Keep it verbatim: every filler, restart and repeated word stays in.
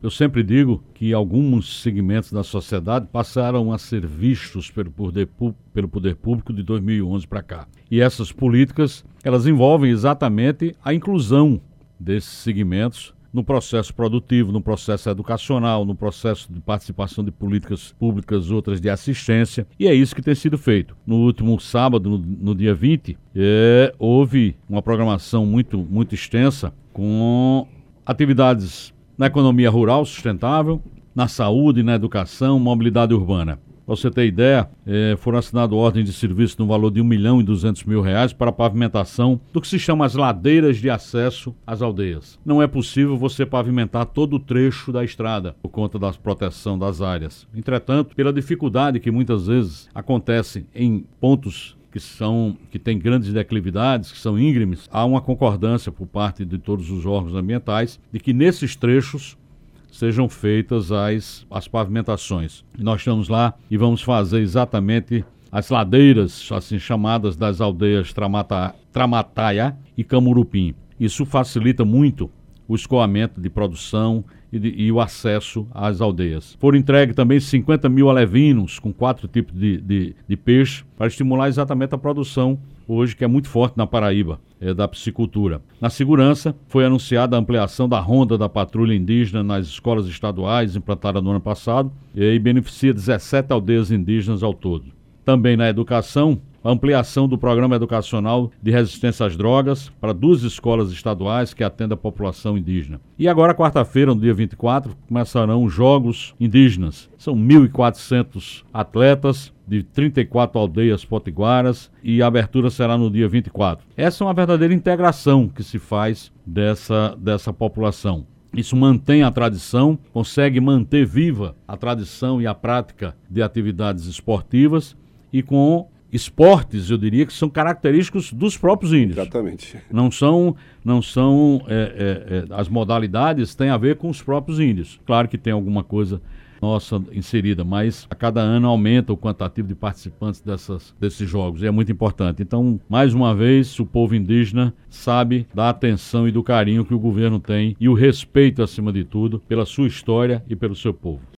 eu sempre digo que alguns segmentos da sociedade passaram a ser vistos pelo poder, pelo poder público de dois mil e onze para cá. E essas políticas, elas envolvem exatamente a inclusão desses segmentos no processo produtivo, no processo educacional, no processo de participação de políticas públicas, outras de assistência, e é isso que tem sido feito. No último sábado, no, no dia vinte, é, houve uma programação muito, muito extensa com atividades na economia rural sustentável, na saúde, na educação, mobilidade urbana. Para você ter ideia, eh, foram assinadas ordens de serviço no valor de um milhão e duzentos mil reais para a pavimentação do que se chama as ladeiras de acesso às aldeias. Não é possível você pavimentar todo o trecho da estrada por conta da proteção das áreas. Entretanto, pela dificuldade que muitas vezes acontece em pontos que são que têm grandes declividades, que são íngremes, há uma concordância por parte de todos os órgãos ambientais de que nesses trechos sejam feitas as, as pavimentações. Nós estamos lá e vamos fazer exatamente as ladeiras, assim chamadas, das aldeias Tramata, Tramataia e Camurupim. Isso facilita muito o escoamento de produção e, de, e o acesso às aldeias. Foram entregues também cinquenta mil alevinos com quatro tipos de, de, de peixe para estimular exatamente a produção hoje, que é muito forte na Paraíba, é, da piscicultura. Na segurança, foi anunciada a ampliação da ronda da patrulha indígena nas escolas estaduais, implantada no ano passado, e beneficia dezessete aldeias indígenas ao todo. Também na educação, a ampliação do programa educacional de resistência às drogas para duas escolas estaduais que atendem a população indígena. E agora, quarta-feira, no dia vinte e quatro, começarão os Jogos Indígenas. São mil e quatrocentos atletas de trinta e quatro aldeias potiguaras e a abertura será no dia vinte e quatro. Essa é uma verdadeira integração que se faz dessa, dessa população. Isso mantém a tradição, consegue manter viva a tradição e a prática de atividades esportivas e com esportes, eu diria, que são característicos dos próprios índios. Exatamente. Não são, não são é, é, é, as modalidades têm a ver com os próprios índios. Claro que tem alguma coisa nossa inserida, mas a cada ano aumenta o quantitativo de participantes dessas, desses jogos, e é muito importante. Então, mais uma vez, o povo indígena sabe da atenção e do carinho que o governo tem e o respeito, acima de tudo, pela sua história e pelo seu povo.